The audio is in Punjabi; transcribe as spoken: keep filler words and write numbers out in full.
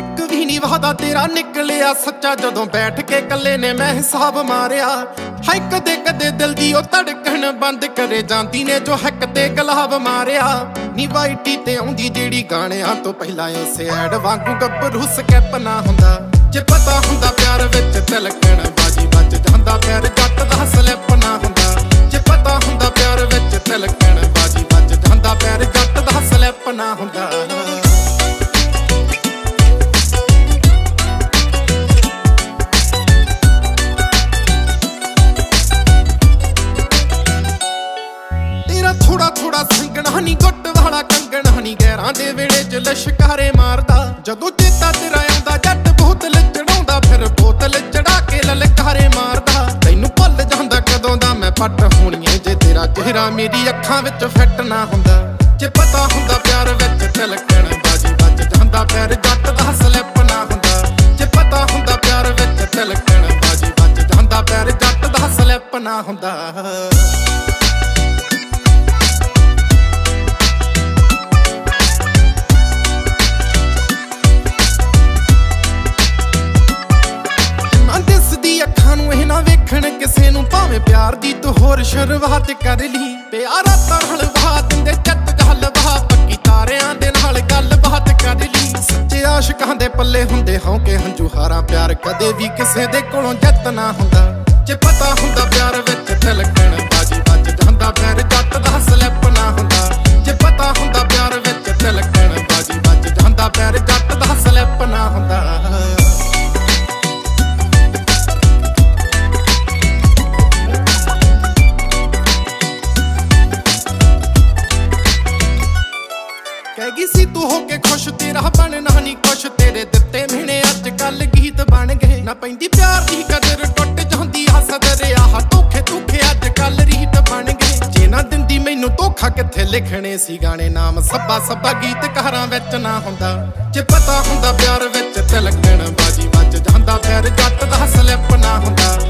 ਇੱਕ ਵੀ ਨੀ ਵਾਦਾ ਤੇਰਾ ਨਿਕਲਿਆ ਸੱਚਾ ਜਦੋਂ ਬੈਠ ਕੇ ਕੱਲੇ ਨੇ ਮੈਂ ਹਿਸਾਬ ਮਾਰਿਆ। ਹਾਏ ਕਦੇ ਕਦੇ ਦਿਲ ਦੀ ਉਹ ਧੜਕਣ ਬੰਦ ਕਰੇ ਜਾਂਦੀ ਨੇ ਜੋ ਹੱਕ ਤੇ ਗਲਾਬ ਮਾਰਿਆ। ਨੀ ਵਾਈਟੀ ਤੇ ਆਉਂਦੀ ਜਿਹੜੀ ਗਾਣਿਆਂ ਤੋਂ ਪਹਿਲਾਂ ਉਸੇ ਐਡ ਵਾਂਗੂ ਗੱਭਰੂ ਸਕੈਪ ਨਾ ਹੁੰਦਾ। ਜੇ ਪਤਾ ਹੁੰਦਾ ਪਿਆਰ ਵਿੱਚ ਤਿਲਕਣ ਬਾਜੀ ਵੱਜ ਜਾਂਦਾ ਪੈਰ ਜੱਟ ਦਾ ਸਲਿੱਪ ਨਾ ਹੁੰਦਾ। ਜੇ ਪਤਾ ਹੁੰਦਾ ਪਿਆਰ ਵਿੱਚ ਤਿਲਕਣ ਬਾਜੀ ਵੱਜ ਜਾਂਦਾ ਪੈਰ ਜੱਟ ਦਾ ਸਲਿੱਪ ਨਾ ਹੁੰਦਾ। ਥੋੜਾ ਥੋੜਾ ਸੰਗਣਾ ਨੀ ਗੁੱਟ ਵਾਲਾ ਕੰਗਣਾ ਨੀ ਗੈਰਾਂ ਦੇ ਵੇੜੇ ਚ ਲਸ਼ਕਾਰੇ ਮਾਰਦਾ। ਜਦੋਂ ਚੇਤਾ ਤੇਰਾ ਆਉਂਦਾ ਜੱਟ ਬੋਤਲ ਚੜਾਉਂਦਾ ਫਿਰ ਬੋਤਲ ਚੜਾ ਕੇ ਲਲਕਾਰੇ ਮਾਰਦਾ। ਤੈਨੂੰ ਭੁੱਲ ਜਾਂਦਾ ਕਦੋਂ ਦਾ ਮੈਂ ਪੱਟ ਹੋਣੀਏ ਜੇ ਤੇਰਾ ਚਿਹਰਾ ਮੇਰੀ ਅੱਖਾਂ ਵਿੱਚ ਫਿੱਟ ਨਾ ਹੁੰਦਾ। ਜੇ ਪਤਾ ਹੁੰਦਾ ਪਿਆਰ ਵਿੱਚ ਤਿਲਕਣ ਬਾਜੀ ਵੱਜ ਜਾਂਦਾ ਪੈਰ ਜੱਟ ਦਾ ਸਲਿੱਪ ਨਾ ਹੁੰਦਾ। ਜੇ ਪਤਾ ਹੁੰਦਾ ਪਿਆਰ ਵਿੱਚ ਤਿਲਕਣ ਬਾਜੀ ਵੱਜ ਜਾਂਦਾ ਪੈਰ ਜੱਟ ਦਾ ਸਲਿੱਪ ਨਾ ਹੁੰਦਾ। ਵੇਖਣ ਕਿਸੇ ਨੂੰ ਭਾਵੇਂ ਪਿਆਰ ਦੀ ਤੂੰ ਹੋਰ ਸ਼ੁਰੂਆਤ ਕਰ ਲਈ। ਪਿਆਰਾ ਤਰਲ ਵਹਾ ਦਿੰਦੇ ਚੱਤ ਗੱਲ ਵਹਾ ਪੱਕੀ ਤਾਰਿਆਂ ਦੇ ਨਾਲ ਗੱਲ ਬਾਤ ਕਰ ਲਈ। ਸੱਚੇ ਆਸ਼ਿਕਾਂ ਦੇ ਪੱਲੇ ਹੁੰਦੇ ਹੌਂਕੇ ਹੰਝੂ ਹਾਰਾਂ ਪਿਆਰ ਕਦੇ ਵੀ ਕਿਸੇ ਦੇ ਕੋਲੋਂ ਜਿੱਤ ਨਾ ਹੁੰਦਾ। ਜੇ ਪਤਾ ਹੁੰਦਾ ਪਿਆਰ ਵਿੱਚ ਤਿਲਕਣ ਬਾਜੀ ਵੱਜ ਜਾਂਦਾ ਪੈਰ ਜੱਟ ਦਾ ਸਲਿੱਪ ਨਾ ਹੁੰਦਾ। ਜੇ ਪਤਾ ਹੁੰਦਾ ਪਿਆਰ ਵਿੱਚ ਤਿਲਕਣ ਬਾਜੀ ਵੱਜ ਜਾਂਦਾ ਪੈਰ ਜੱਟ ਦਾ ਸਲਿੱਪ ਨਾ ਹੁੰਦਾ। ਕਹਿਗੀ ਸੀ ਤੂੰ ਹੋ ਕੇ ਖੁਸ਼ ਤੇਰਾ ਬਣਨਾ ਨੀ ਕੁਛ। ਤੇਰੇ ਦਿੱਤੇ ਮਿਹਣੇ ਅੱਜ ਕੱਲ ਗੀਤ ਬਣ ਗਏ ਨਾ ਪੈਂਦੀ ਪਿਆਰ ਦੀ ਕਦਰ ਟੁੱਟ ਜਾਂਦੀ ਆ ਸਦਰ ਆਹ ਧੋਖੇ ਧੋਖੇ ਅੱਜ ਕੱਲ ਰੀਤ ਬਣ ਗਏ। ਜੇ ਨਾ ਦਿੰਦੀ ਮੈਨੂੰ ਧੋਖਾ ਕਿੱਥੇ ਲਿਖਣੇ ਸੀ ਗਾਣੇ ਨਾਮ ਸੱਬਾ ਸੱਬਾ ਗੀਤਕਾਰਾਂ ਵਿੱਚ ਨਾ ਹੁੰਦਾ। ਜੇ ਪਤਾ ਹੁੰਦਾ ਪਿਆਰ ਵਿੱਚ ਤਿਲਕਣ ਬਾਜੀ ਵੱਜ ਜਾਂਦਾ ਪੈਰ ਜੱਟ ਦਾ ਸਲਿੱਪ ਨਾ ਹੁੰਦਾ।